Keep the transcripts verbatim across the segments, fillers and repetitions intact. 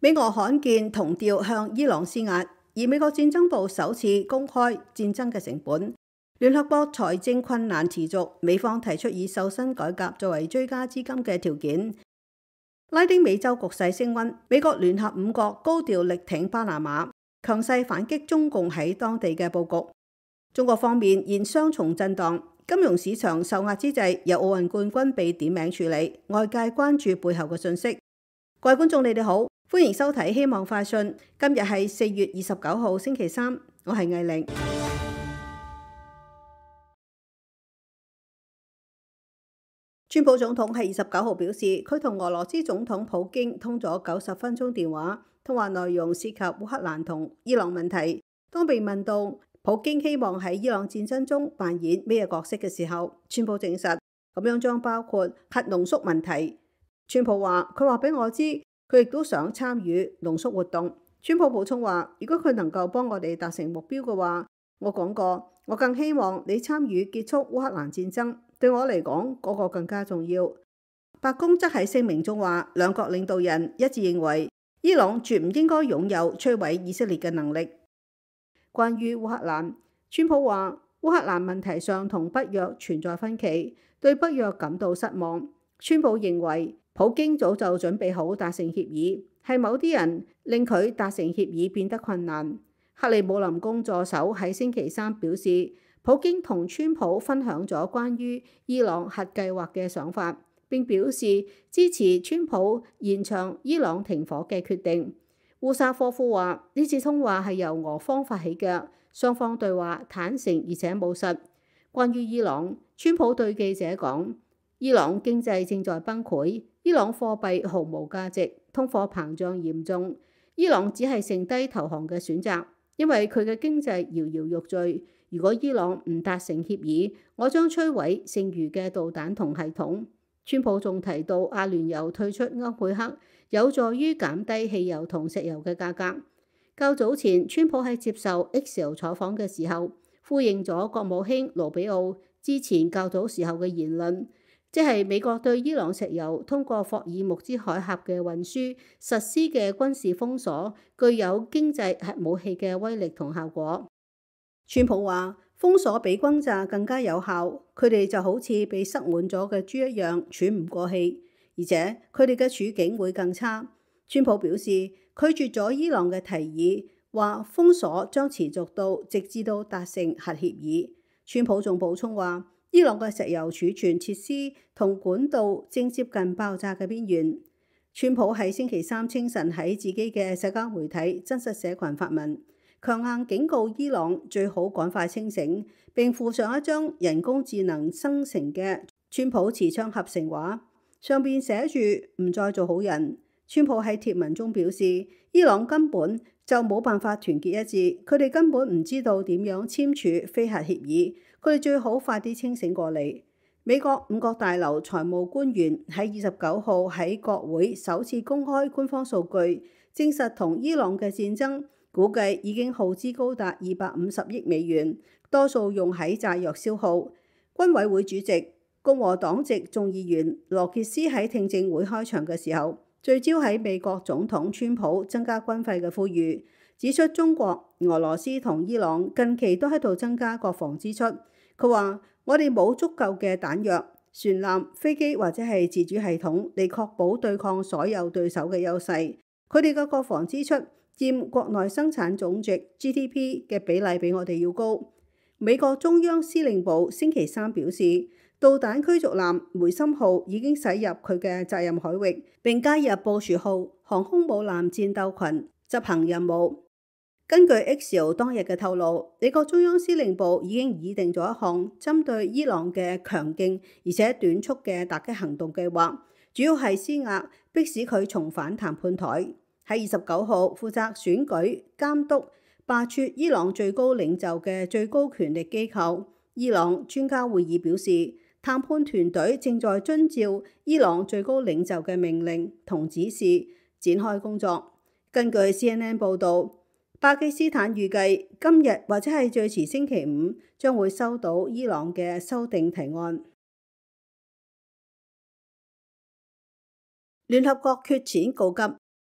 美俄罕見同調向伊朗施壓，而美國戰爭部首次公開戰爭嘅成本。聯合國財政困難持續，美方提出以瘦身改革作為追加資金嘅條件。拉丁美洲局勢升溫，美國聯合五國高調力挺巴拿馬，強勢反擊中共喺當地嘅佈局。中國方面現雙重震盪，金融市場受壓之際，有奧運冠軍被點名處理，外界關注背後嘅訊息。各位觀眾，你哋好，歡迎收睇《希望快訊》。今日係四月二十九號星期三，我係藝玲。川普總統喺二十九號表示，佢同俄羅斯總統普京通咗九十分鐘電話，通話內容涉及烏克蘭同伊朗問題。當被問到普京希望喺伊朗戰爭中扮演咩角色嘅時候，川普證實咁樣將包括核濃縮問題。川普話：佢話俾我知，佢亦都想參與濃縮活動。川普補充話：如果佢能夠幫我哋達成目標嘅話，我講過，我更希望你參與結束烏克蘭戰爭。對我嚟講，嗰個更加重要。白宮則喺聲明中話，兩國領導人一致認為，伊朗絕唔應該擁有摧毀以色列嘅能力。關於烏克蘭，川普話，烏克蘭問題上同北約存在分歧，對北約感到失望。川普認為，普京早就準備好達成協議，係某啲人令佢達成協議變得困難。克里姆林宮助手喺星期三表示，普京同川普分享咗關於伊朗核計劃嘅想法，並表示支持川普延長伊朗停火嘅決定。烏沙科夫話：呢次通話係由俄方發起嘅，雙方對話坦誠而且務實。關於伊朗，川普對記者講：伊朗經濟正在崩潰，伊朗貨幣毫無價值，通貨膨脹嚴重，伊朗只係剩低投降嘅選擇，因為佢嘅經濟搖搖欲墜。如果伊朗唔達成協議，我將摧毀剩餘嘅導彈同系統。川普仲提到阿聯酋退出歐佩克有助於減低汽油同石油嘅價格。較早前，川普喺接受 X 採訪嘅時候，呼應咗國務卿盧比奧之前較早時候嘅言論，即係美國對伊朗石油通過霍爾木茲海峽嘅運輸實施嘅軍事封鎖，具有經濟核武器嘅威力同效果。川普話：封鎖比轟炸更加有效，佢哋就好似被塞滿咗嘅豬一樣喘唔過氣，而且佢哋嘅處境會更差。川普表示拒絕咗伊朗嘅提議，話封鎖將持續到直至到達成核協議。川普仲補充話，伊朗嘅石油儲存設施同管道正接近爆炸嘅邊緣。川普喺星期三清晨喺自己嘅社交媒體真實社群發文，強硬警告伊朗最好趕快清醒，並附上一張人工智能生成嘅川普持槍合成畫，上邊寫住唔再做好人。川普喺貼文中表示，伊朗根本就冇辦法團結一致，佢哋根本唔知道點樣簽署非核協議，佢哋最好快啲清醒過嚟。美國五角大樓財務官員喺二十九號喺國會首次公開官方數據，證實同伊朗嘅戰爭估計已經耗資高達二百五十億美元，多數用喺炸藥消耗。軍委會主席共和黨籍眾議員羅傑斯喺聽證會開場嘅時候，聚焦喺美國總統川普增加軍費嘅呼籲，指出中國、俄羅斯同伊朗近期都喺度增加國防支出。佢話：我哋冇足夠嘅彈藥、船艦、飛機或者係自主系統嚟確保對抗所有對手嘅優勢。佢哋嘅國防支出佔國內生產總值 G D P 嘅比例比我哋要高。美國中央司令部星期三表示，導彈驅逐艦梅森號已經駛入佢嘅責任海域，並加入布殊號航空母艦戰鬥群執行任務。根據 X 當日嘅透露，美國中央司令部已經擬定咗一項針對伊朗嘅強勁而且短促嘅打擊行動計劃，主要係施壓迫使佢重返談判台。喺二十九號負責選舉、監督、罷黜伊朗最高領袖嘅最高權力機構伊朗專家會議表示，談判團隊正在遵照伊朗最高領袖嘅命令同指示展開工作。根據 C N N 報導，巴基斯坦預計今日或者係最遲星期五將會收到伊朗嘅修訂提案。聯合國缺錢告急，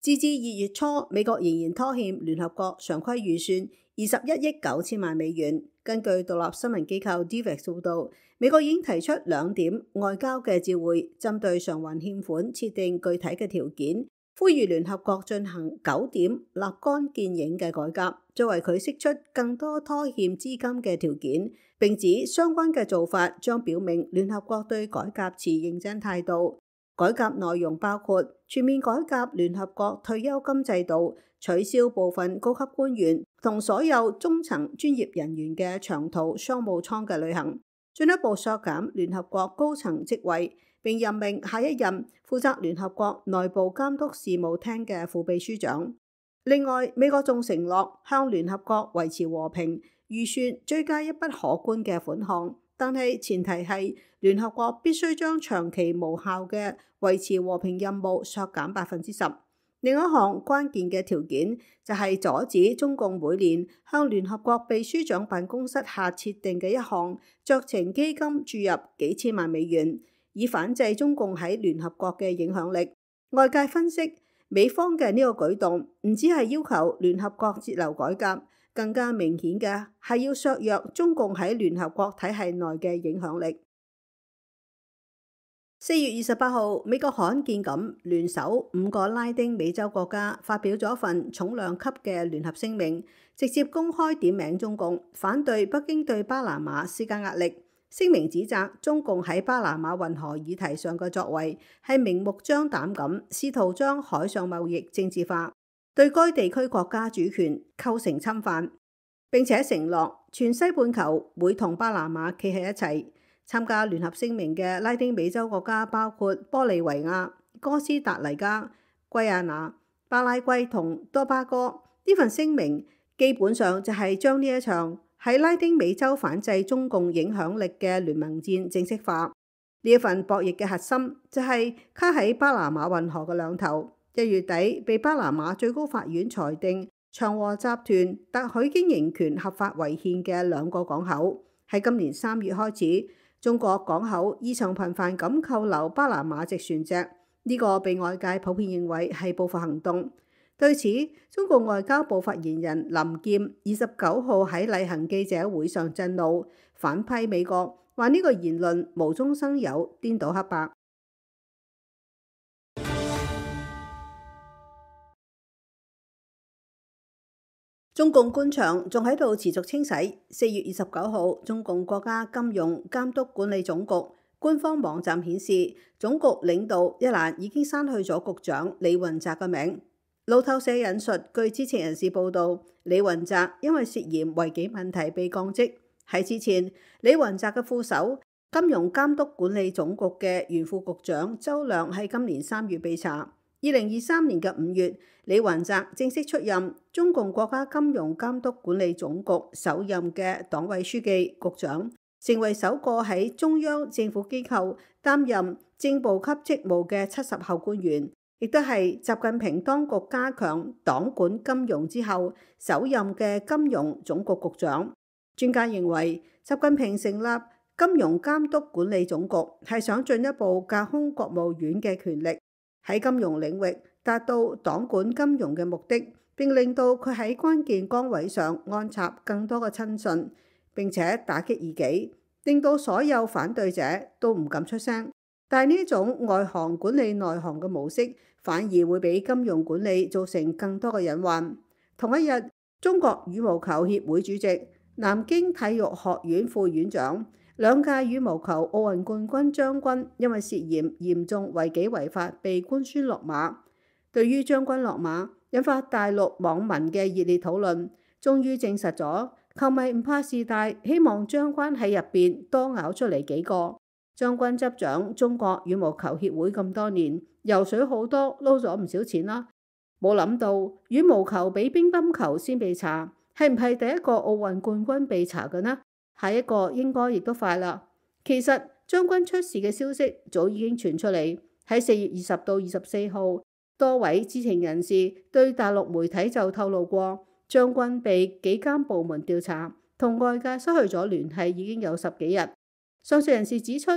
截至二月初，美國仍然拖欠聯合國常規預算二十一億九千萬美元。根據獨立新聞機構 D V E X 報導，美國已經提出兩點外交嘅照會，針對償還欠款設定具體嘅條件，呼籲聯合國進行九點立竿見影嘅改革，作為佢釋出更多拖欠資金嘅條件。並指相關嘅做法將表明聯合國對改革持認真態度。改革內容包括全面改革聯合國退休金制度，取消部分高級官員同所有中層專業人員嘅長途商務艙嘅旅行，進一步削減聯合國高層職位，並任命下一任負責聯合國內部監督事務廳嘅副秘書長。另外，美國仲承諾向聯合國維持和平預算追加一筆可觀嘅款項，但係前提係聯合國必須將長期無效嘅維持和平任務削減百分之十。另一項關鍵嘅條件就係阻止中共每年向聯合國秘書長辦公室下設定嘅一項酌情基金注入幾千萬美元，以反制中共喺聯合國嘅影響力。外界分析，美方嘅呢個舉動唔只係要求聯合國節流改革，更加明顯嘅係要削弱中共喺聯合國體系內嘅影響力。四月二十八號，美國罕見咁聯手五個拉丁美洲國家發表咗份重量級嘅聯合聲明，直接公開點名中共，反對北京對巴拿馬施加壓力。聲明指責中共喺巴拿馬運河議題上嘅作為係明目張膽咁試圖將海上貿易政治化，對該地區國家主權構成侵犯，並且承諾全西半球會同巴拿馬企喺一齊。參加聯合聲明嘅拉丁美洲國家包括玻利維亞、哥斯達黎加、圭亞那、巴拉圭同多巴哥。呢份聲明基本上就係將呢一場喺拉丁美洲反制中共影響力嘅聯盟戰正式化。呢一份博弈嘅核心就係卡喺巴拿馬運河嘅兩頭。一月底被巴拿馬最高法院裁定長和集團特許經營權合法違憲嘅兩個港口，喺今年三月開始，中國港口異常頻繁咁扣留巴拿馬籍船隻，呢、這個被外界普遍認為係報復行動。對此，中國外交部發言人林劍二十九號喺例行記者會上震怒，反批美國，話呢個言論無中生有、顛倒黑白。中共官場仲喺度持續清洗。四月二十九號，中共國家金融監督管理總局官方網站顯示，總局領導一欄已經刪去咗局長李雲澤嘅名。路透社引述據知情人士報道，李雲澤因為涉嫌違紀問題被降職。喺之前，李雲澤嘅副手金融監督管理總局嘅原副局長周亮喺今年三月被查。二零二三年嘅五月，李雲澤正式出任中共國家金融監督管理總局首任嘅黨委書記、局長，成為首個喺中央政府機構擔任正部級職務嘅七十後官員，亦都係習近平當局加強黨管金融之後首任嘅金融總局局長。專家認為，習近平成立金融監督管理總局係想進一步架空國務院嘅權力，喺金融領域達到黨管金融嘅目的，並令到佢喺關鍵崗位上安插更多嘅親信，並且打擊異己，令到所有反對者都唔敢出聲。但係呢種外行管理內行嘅模式，反而會俾金融管理造成更多嘅隱患。同一日，中國羽毛球協會主席、南京體育學院副院長、兩屆羽毛球奧運冠軍張軍因為涉嫌嚴重違紀違法被官宣落馬。對於張軍落馬，引發大陸網民嘅熱烈討論，終於證實咗球迷唔怕事大，希望張軍喺入邊多咬出嚟幾個。張軍執掌中國羽毛球協會咁多年，游水好多，撈咗唔少錢啦。冇諗到羽毛球比乒乓球先被查，係唔係第一個奧運冠軍被查嘅呢？下一個應該亦都快啦。其實張軍出事嘅消息早已經傳出嚟，喺四月二十到二十四號，多位知情人士對大陸媒體就透露過，張軍被幾間部門調查，同外界失去咗聯繫已經有十幾日。上述人士指出，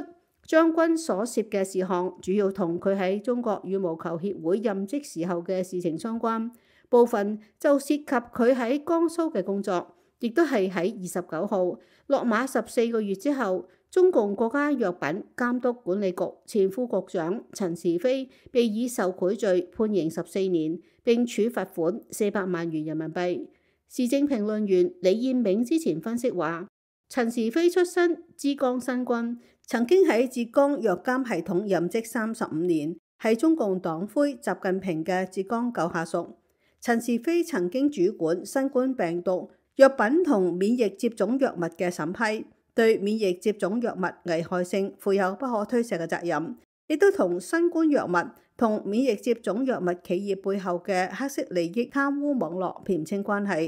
將軍所涉嘅事項主要同佢喺中國羽毛球協會任職時候嘅事情相關，部分就涉及佢喺江蘇嘅工作，亦都係喺二十九號落馬十四個月之後，中共國家藥品監督管理局前副局長陳時飛被以受賄罪判刑十四年，並處罰款四百萬元人民幣。時政評論員李彥銘之前分析話，陳時飛出身浙江新軍，曾經喺浙江藥監系統任職三十五年，係中共黨魁習近平嘅浙江舊下屬。陳時飛曾經主管新冠病毒藥品同免疫接種藥物嘅審批，對免疫接種藥物危害性負有不可推卸嘅責任，亦都同新冠藥物同免疫接種藥物企業背後嘅黑色利益貪污網絡撇唔清關係。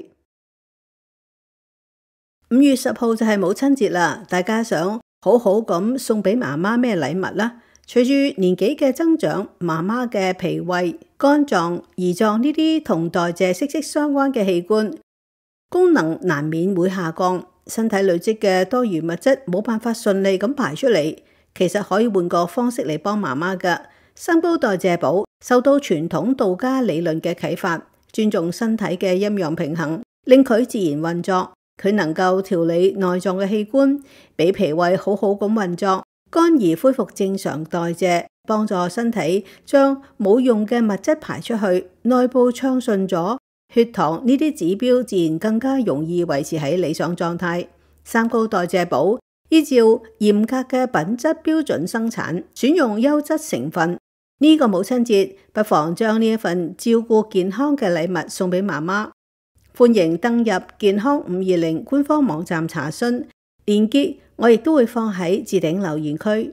五月十號就係母親節啦，大家想好好咁送俾媽媽咩禮物啦？隨住年紀嘅增長，媽媽嘅脾胃、肝臟、胰臟呢啲同代謝息息相關嘅器官功能難免會下降，身體累積嘅多餘物質冇辦法順利咁排出嚟。其實可以換個方式嚟幫媽媽㗎。三高代謝寶受到傳統道家理論嘅啟發，尊重身體嘅陰陽平衡，令佢自然運作。佢能夠調理內臟嘅器官，俾脾胃好好咁運作，肝兒恢復正常代謝，幫助身體將冇用嘅物質排出去，內部暢順咗，血糖呢啲指標自然更加容易維持喺理想狀態。三高代謝寶依照嚴格嘅品質標準生產，選用優質成分。呢個母親節，不妨將呢一份照顧健康嘅禮物送俾媽媽。歡迎登入健康五二零官方網站查詢，鏈接我亦都會放喺置頂留言區。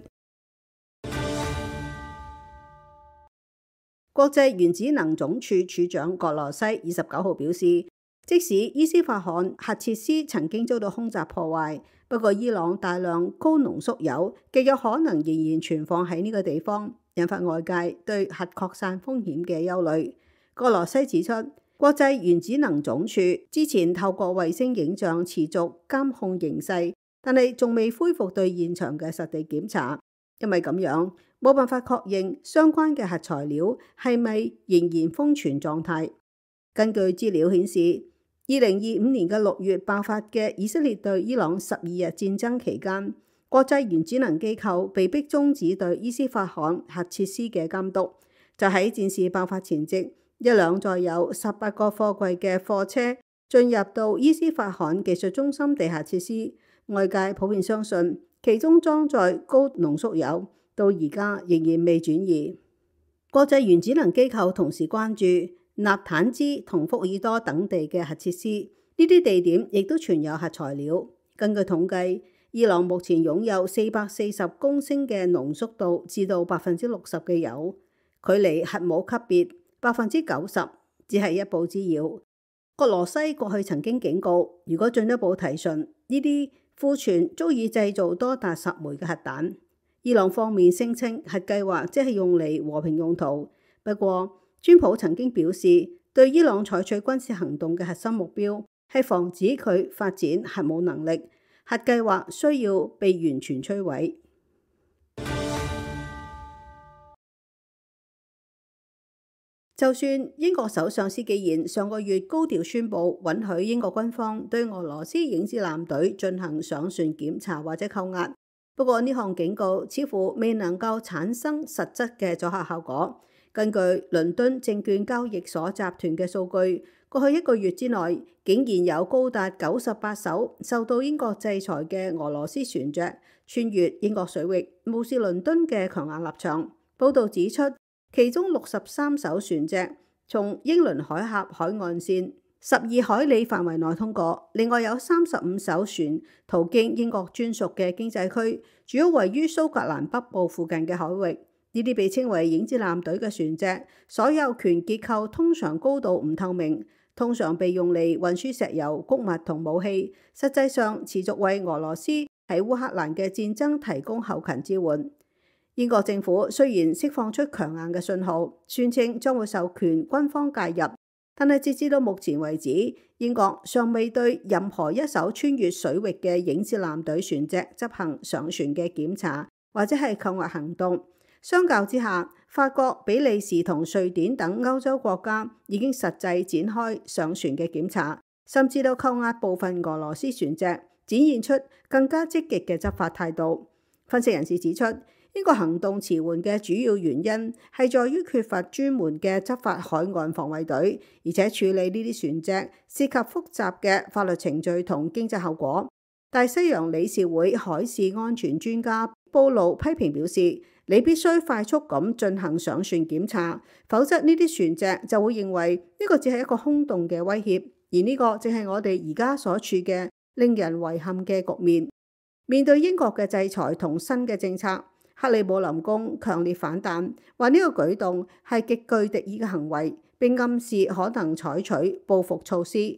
國際原子能總署署長葛羅西二十九號表示，即使伊斯法罕核設施曾經遭到空襲破壞，不過伊朗大量高濃縮鈾極有可能仍然存放喺呢個地方，引發外界對核擴散風險嘅憂慮。葛羅西指出，國際原子能總署之前透過衛星影像持續監控形勢，但係仲未恢復對現場嘅實地檢查，因為咁樣冇辦法確認相關嘅核材料係咪仍然封存狀態。根據資料顯示，二零二五年嘅六月爆發嘅以色列對伊朗十二日戰爭期間，國際原子能機構被迫終止對伊斯法罕核設施嘅監督。就喺戰事爆發前夕，一輛載有十八個貨櫃嘅貨車進入到伊斯法罕技術中心地下設施，外界普遍相信其中裝載高濃縮鈾，到而家仍然未轉移。國際原子能機構同時關注納坦茲同福爾多等地嘅核設施，呢啲地點亦都存有核材料。根據統計，伊朗目前擁有四百四十公升嘅濃縮度至到百分之六十嘅鈾，距離核武級別百分之九十只係一步之遙。葛羅西過去曾經警告，如果進一步提純，呢啲庫存足以製造多達十枚嘅核彈。伊朗方面聲稱核計劃即係用嚟和平用途，不過川普曾經表示，對伊朗採取軍事行動嘅核心目標係防止佢發展核武能力，核計劃需要被完全摧毀。就算英國首相施紀賢上個月高調宣布允許英國軍方對俄羅斯影子艦隊進行上船檢查或者扣押，不過呢項警告似乎未能夠產生實質嘅阻嚇效果。根據倫敦證券交易所集團嘅數據，過去一個月之內，竟然有高達九十八艘受到英國制裁嘅俄羅斯船隻穿越英國水域，無視倫敦嘅強硬立場。報導指出，其中六十三艘船隻從英倫海峽海岸線十二海里範圍內通過，另外有三十五艘船途經英國專屬嘅經濟區，主要位於蘇格蘭北部附近嘅海域。呢啲被稱為影子艦隊嘅船隻，所有權結構通常高度唔透明，通常被用嚟運輸石油、穀物同武器，實際上持續為俄羅斯喺烏克蘭嘅戰爭提供後勤支援。英國政府雖然釋放出強硬嘅信號，宣稱將會授權軍方介入，但係截至到目前為止，英國尚未對任何一艘穿越水域嘅影子艦隊船隻執行上船嘅檢查或者係扣押行動。相較之下，法國、比利時同瑞典等歐洲國家已經實際展開上船嘅檢查，甚至到扣押部分俄羅斯船隻，展現出更加積極嘅執法態度。分析人士指出，呢個行動遲緩嘅主要原因係在於缺乏專門嘅執法海岸防衛隊，而且處理呢啲船隻涉及複雜嘅法律程序同經濟後果。大西洋理事會海事安全專家布魯批評表示，你必須快速咁進行上船檢查，否則呢啲船隻就會認為呢個只係一個空洞嘅威脅，而呢個正係我哋而家所處嘅令人遺憾嘅局面。面對英國嘅制裁同新嘅政策，克里姆林宮強烈反彈，話呢個舉動係極具敵意嘅行為，並暗示可能採取報復措施。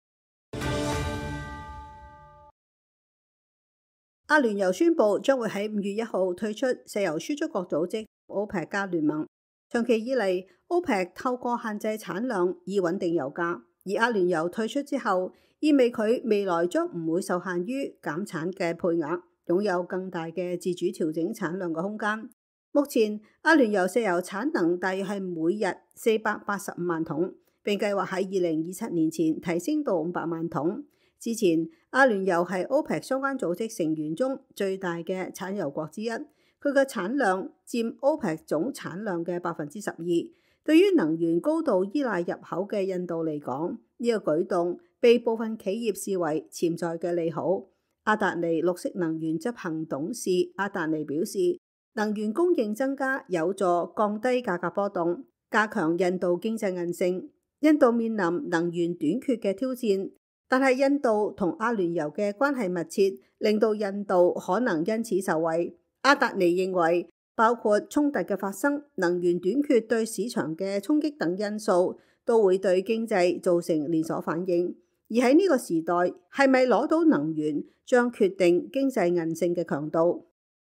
阿聯酋宣布將會喺五月一號退出石油輸出國組織 OPEC 加聯盟。長期以嚟，OPEC 透過限制產量以穩定油價，而阿聯酋退出之後，意味佢未來將唔會受限於減產嘅配額，擁有更大嘅自主調整產量嘅空間。目前，阿聯酋石油產能大約係每日四百八十五萬桶，並計劃喺二零二七年前提升到五百萬桶。之前，阿聯酋係 OPEC 相關組織成員中最大嘅產油國之一，佢嘅產量佔 OPEC 總產量嘅百分之十二。對於能源高度依賴入口嘅印度嚟講，呢個舉動被部分企業視為潛在嘅利好。阿達尼綠色能源執行董事阿達尼表示，能源供應增加有助降低價格波動，加強印度經濟韌性。印度面臨能源短缺嘅挑戰，但係印度同阿聯酋嘅關係密切，令到印度可能因此受惠。阿達尼認為，包括衝突嘅發生、能源短缺對市場嘅衝擊等因素，都會對經濟造成連鎖反應。而喺呢個時代，係咪攞到能源，將決定經濟韌性嘅強度。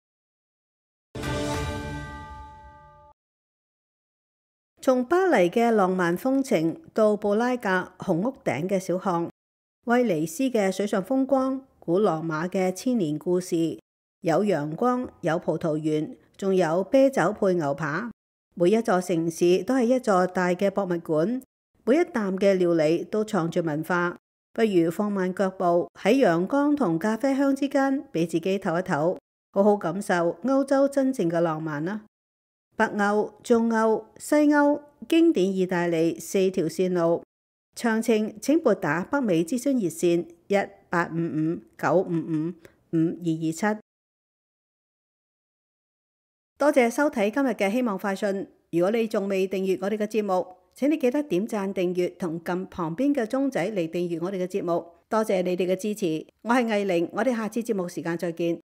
從巴黎嘅浪漫風情到布拉格紅屋頂嘅小巷，威尼斯嘅水上風光，古羅馬嘅千年故事，有陽光，有葡萄園，仲有啤酒配牛扒。每一座城市都係一座大嘅博物館，每一啖嘅料理都藏住文化。不如放慢腳步，喺陽光同咖啡香之間，俾自己唞一唞，好好感受歐洲真正嘅浪漫啦。北歐、中歐、西歐經典意大利四條線路，詳情請撥打北美諮詢熱線一八五五九五五五二二七。多謝收睇今日嘅希望快訊。如果你仲未訂閱我哋嘅節目，請你記得點讚訂閱同撳旁邊嘅鐘仔嚟訂閱我哋嘅節目。多謝你哋嘅支持，我係藝玲，我哋下次節目時間再見。